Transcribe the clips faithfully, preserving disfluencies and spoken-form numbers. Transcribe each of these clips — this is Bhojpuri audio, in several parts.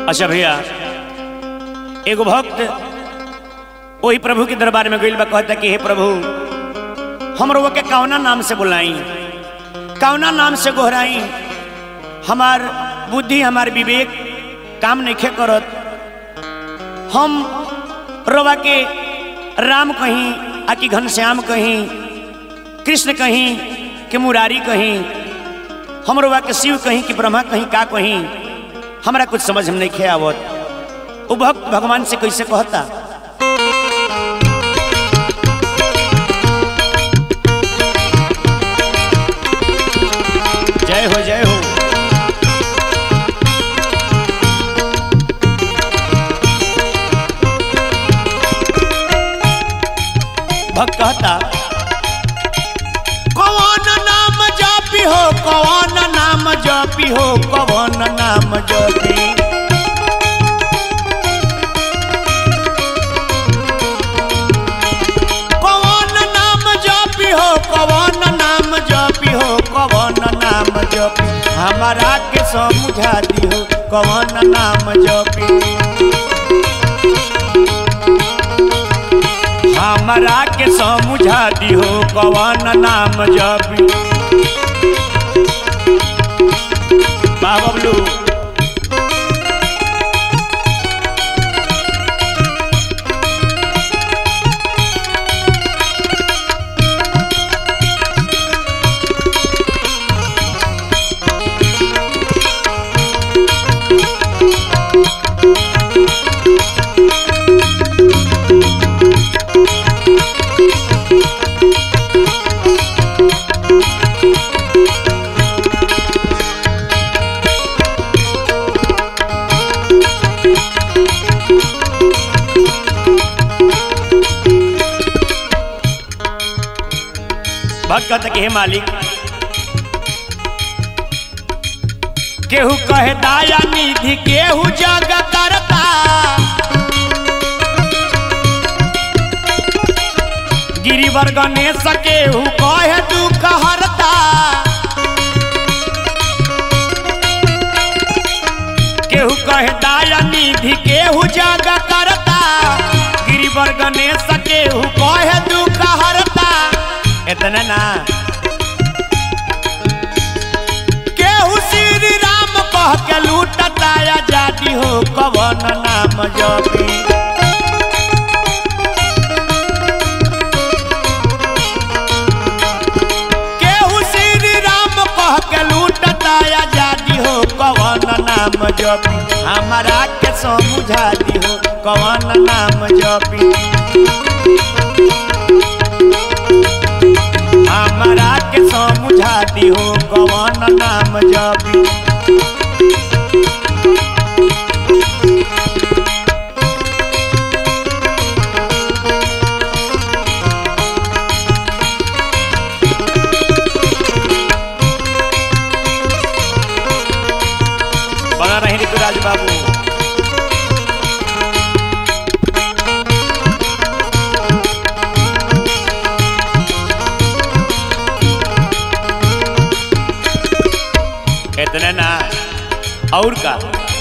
अच्छा भैया, एगो भक्त वही प्रभु के दरबार में गइल बा, कहता कि हे प्रभु हमरो के कौना नाम से बुलाई, कौना नाम से गोहराई, हमार बुद्धि हमार विवेक काम नहीं करत। हम रोवा के राम कहीं आकि घनश्याम कहीं, कृष्ण कहीं कि मुरारी कहीं, हम रोवा के शिव कहीं कि ब्रह्मा कहीं, का कहीं हमरा कुछ समझ में नहीं आवत। वो भक्त भगवान से कैसे कहता, जय हो जय हो। भक्त कहता कौन नाम जपी हो, कौन नाम जपी हो, कौन नाम जपी, कौन नाम जपी हो, कौन नाम जपी हो, कौन नाम जपी, हमारा के समझा दी हो, कौन नाम जपी, हमारा के समझा दी हो, कौन नाम जपी। बाबलू भक्त कहता कि हे मालिक, केहू कहे दया निधि, केहू जग करता, गिरिवर गणेश केहू कहे दुख हरता, केहू कहे दया निधि, केहू जग करता, गिरिवर गणेश केहू कहे दुख हरता। इतना ना केहू श्री राम कह के लूटता आजादी हो, कौन नाम जपी, केहू श्री राम कह के लूटता आजादी हो, कौन नाम जपी, हमारा के समझा दी हो, कौन नाम जपी, हमारा के समझा दी हो, कौन नाम जपी। बना रहे ऋतुराज बाबू। इतना ना और का,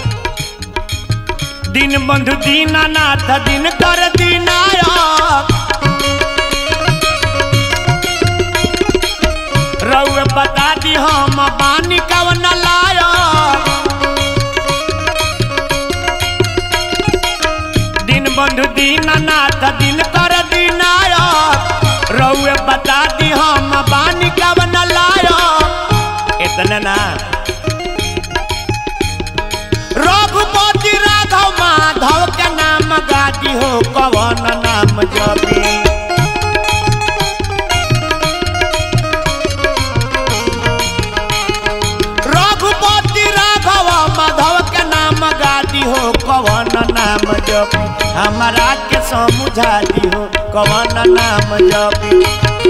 दिन बंधु दीनानाथ, दिन कर दीनायक, रउए बता दी हम बानी कवन लायक, दिन बंधु दीनानाथ, दिन कर दीनायक, रउए बता दी हम बानी कवन लायक। इतना ना रघुपति राघव माधव के नाम गादी हो, कौन नाम जपी, रघुपति राघव माधव के नाम गादी हो, कौन नाम जपी, हमारा के समझा दी हो, कौन नाम जपी,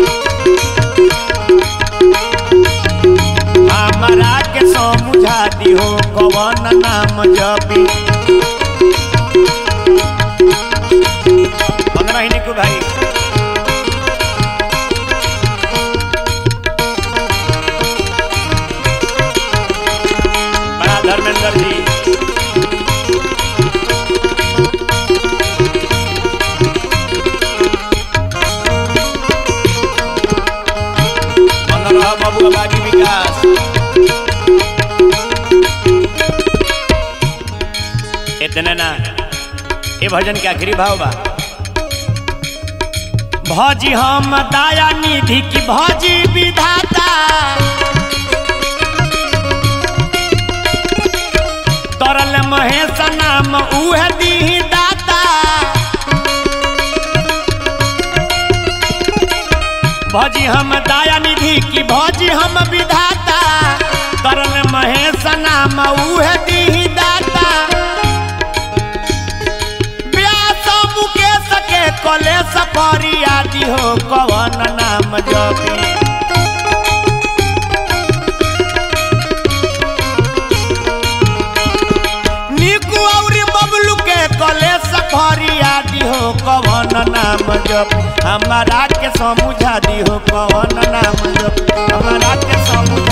हमारा के समझा दी हो, कौन नाम जपी। पंद्रह ही को भाई बड़ा धर्मेंद्र जी इतने ना ये भजन के आखिरी भाव बा भौजी हम दया निधि की भौजी विधाता तरल महेश नाम उह दी दाता भौजी हम दया निधि की भौजी हम विधाता तरल महेश नाम उह दी दाता व्यास मुकेश के कलेश फरियादी हो कवन नाम जपी निकू औरी बबलू के कलेश फरियादी हो कवन नाम जप हमारा के समझा दी हो कवन नाम जप हमारा के समझा